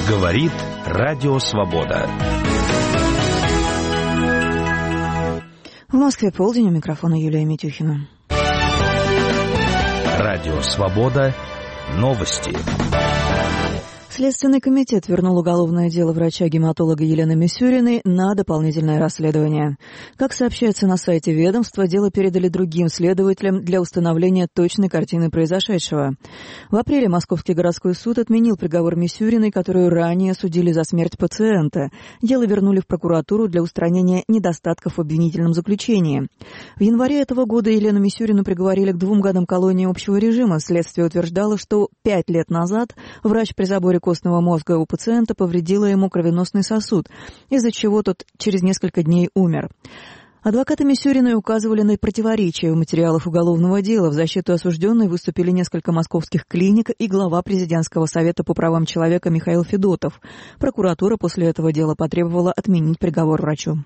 Говорит Радио Свобода. В Москве полдень, у микрофона Юлия Митюхина. Радио Свобода. Новости. Следственный комитет вернул уголовное дело врача-гематолога Елены Мисюриной на дополнительное расследование. Как сообщается на сайте ведомства, дело передали другим следователям для установления точной картины произошедшего. В апреле Московский городской суд отменил приговор Мисюриной, которую ранее судили за смерть пациента. Дело вернули в прокуратуру для устранения недостатков в обвинительном заключении. В январе этого года Елену Мисюрину приговорили к 2 годам колонии общего режима. Следствие утверждало, что 5 лет назад врач при заборе костного мозга у пациента повредила ему кровеносный сосуд, из-за чего тот через несколько дней умер. Адвокаты Мисюриной указывали на противоречия в материалах уголовного дела. В защиту осужденной выступили несколько московских клиник и глава президентского совета по правам человека Михаил Федотов. Прокуратура после этого дела потребовала отменить приговор врачу.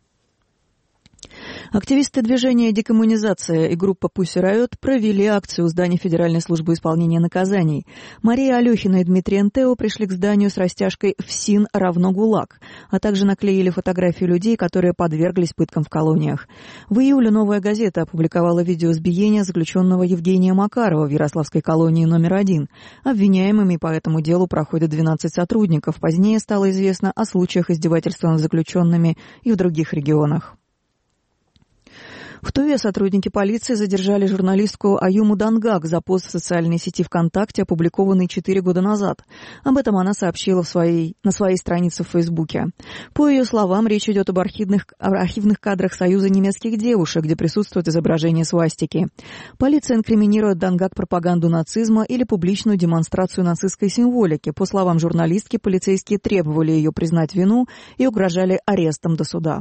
Активисты движения «Декоммунизация» и группа «Pussy Riot» провели акцию у здания Федеральной службы исполнения наказаний. Мария Алехина и Дмитрий Энтео пришли к зданию с растяжкой «ФСИН равно ГУЛАГ», а также наклеили фотографии людей, которые подверглись пыткам в колониях. В июле «Новая газета» опубликовала видео избиения заключенного Евгения Макарова в Ярославской колонии номер 1. Обвиняемыми по этому делу проходят 12 сотрудников. Позднее стало известно о случаях издевательства над заключенными и в других регионах. В Туве сотрудники полиции задержали журналистку Аюму Дангак за пост в социальной сети ВКонтакте, опубликованный 4 года назад. Об этом она сообщила на своей странице в Фейсбуке. По ее словам, речь идет об архивных кадрах Союза немецких девушек, где присутствует изображение свастики. Полиция инкриминирует Дангак пропаганду нацизма или публичную демонстрацию нацистской символики. По словам журналистки, полицейские требовали ее признать вину и угрожали арестом до суда.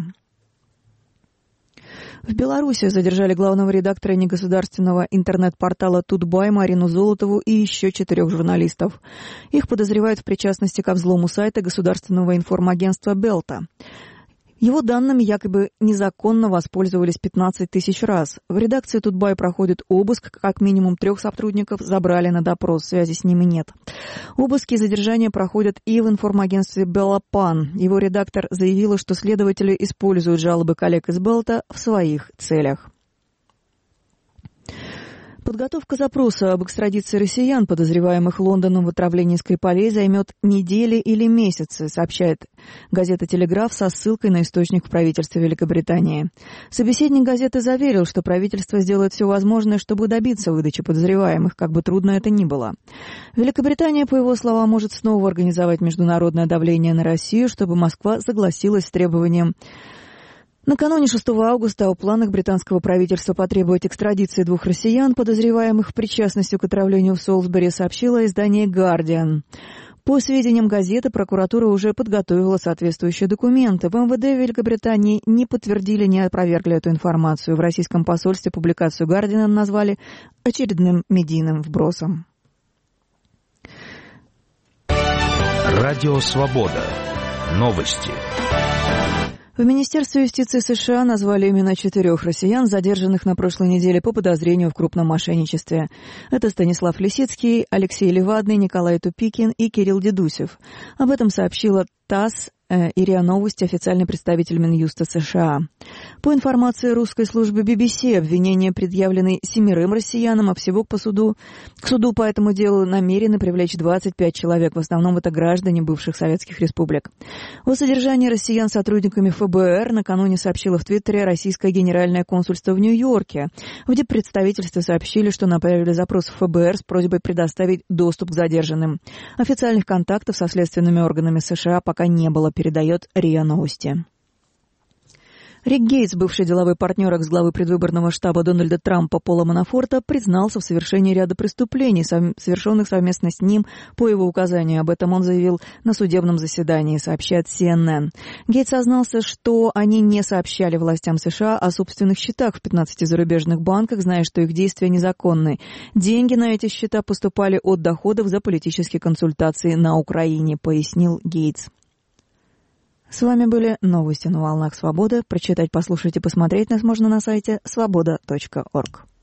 В Беларуси задержали главного редактора негосударственного интернет-портала «Тутбай» Марину Золотову и еще 4 журналистов. Их подозревают в причастности ко взлому сайта государственного информагентства «Белта». Его данными якобы незаконно воспользовались 15 тысяч раз. В редакции «Тутбай» проходит обыск, как минимум 3 сотрудников забрали на допрос, связи с ними нет. Обыски и задержания проходят и в информагентстве «Белопан». Его редактор заявила, что следователи используют жалобы коллег из «Белта» в своих целях. Подготовка запроса об экстрадиции россиян, подозреваемых Лондоном в отравлении Скрипалей, займет недели или месяцы, сообщает газета «Телеграф» со ссылкой на источник в правительстве Великобритании. Собеседник газеты заверил, что правительство сделает все возможное, чтобы добиться выдачи подозреваемых, как бы трудно это ни было. Великобритания, по его словам, может снова организовать международное давление на Россию, чтобы Москва согласилась с требованием. Накануне 6 августа о планах британского правительства потребовать экстрадиции 2 россиян, подозреваемых в причастности к отравлению в Солсбери, сообщило издание «Гардиан». По сведениям газеты, прокуратура уже подготовила соответствующие документы. В МВД Великобритании не подтвердили, не опровергли эту информацию. В российском посольстве публикацию «Гардиан» назвали очередным медийным вбросом. Радио Свобода. Новости. В Министерстве юстиции США назвали имена 4 россиян, задержанных на прошлой неделе по подозрению в крупном мошенничестве. Это Станислав Лисицкий, Алексей Левадный, Николай Тупикин и Кирилл Дедусев. Об этом сообщила ТАСС и РИА Новости, официальный представитель Минюста США. По информации русской службы BBC, обвинения предъявлены 7 россиянам, а всего к суду по этому делу намерены привлечь 25 человек, в основном это граждане бывших советских республик. О содержании россиян сотрудниками ФБР накануне сообщило в Твиттере российское генеральное консульство в Нью-Йорке. В диппредставительстве сообщили, что направили запрос в ФБР с просьбой предоставить доступ к задержанным. Официальных контактов со следственными органами США пока не было, передает РИА Новости. Рик Гейтс, бывший деловой партнер экс-главы предвыборного штаба Дональда Трампа Пола Манафорта, признался в совершении ряда преступлений, совершенных совместно с ним по его указанию. Об этом он заявил на судебном заседании, сообщает CNN. Гейтс сознался, что они не сообщали властям США о собственных счетах в 15 зарубежных банках, зная, что их действия незаконны. Деньги на эти счета поступали от доходов за политические консультации на Украине, пояснил Гейтс. С вами были новости на волнах Свободы. Прочитать, послушать и посмотреть нас можно на сайте svoboda.org.